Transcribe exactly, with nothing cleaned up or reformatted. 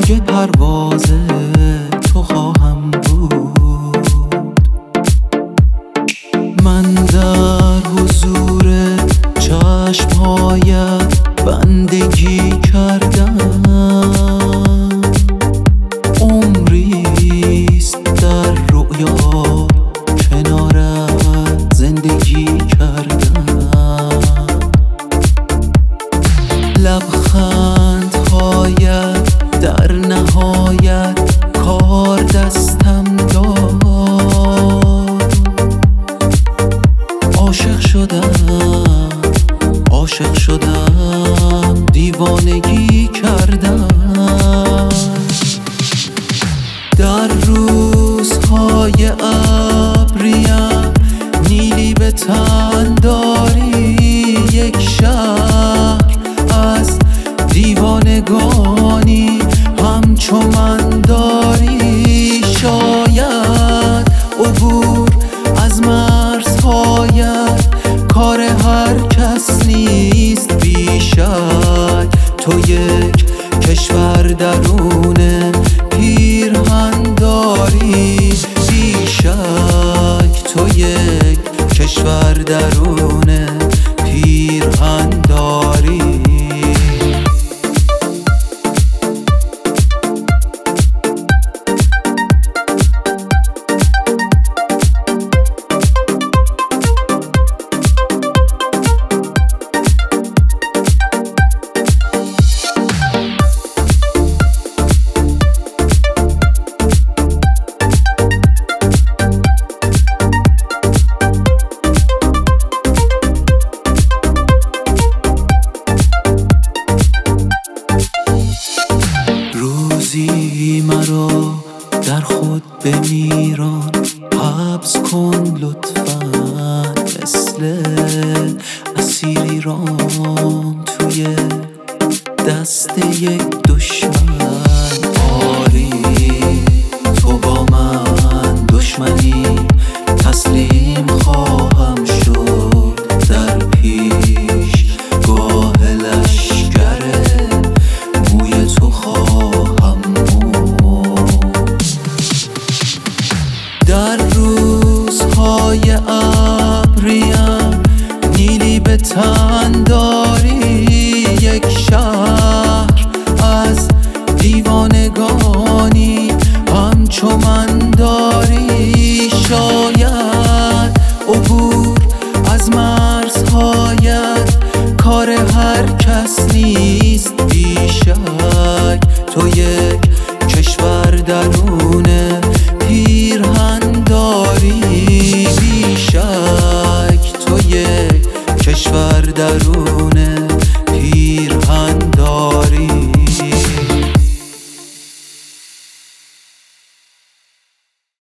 موج پرواز تو خواهم بود. من در حضور چشمهایت بندگی کردم، عمریست در رؤیا کنارت زندگی کردم. لبخندهایت در نهایت کار دستم داد. عاشق شدم عاشق شدم دیوانگی کردم. در روزهای ابریم نیلی به تن داری، یک شهر از دیوانگانی همچو من داری. شاید عبور از مرزهایت کار هر کس نیست، بیشک تو یک کشور درون پیرهن داری. بیشک تو یک کشور درون پیرهن داری. روزی مرا در خود بمیران، حبس کن لطفاً مثل اسیری رام توی دست یک دشمن. آری تو با من دشمنی، تسلیم خواهم شد در پیش گاه لشکر موی تو خواهم مرد. در روزهای ابریم نیلی به تن داری، یک شهر از دیوانگانی همچو من داری. شاید عبور از مرزهایت کار هر کس نیست، بیشک تو یک کشور در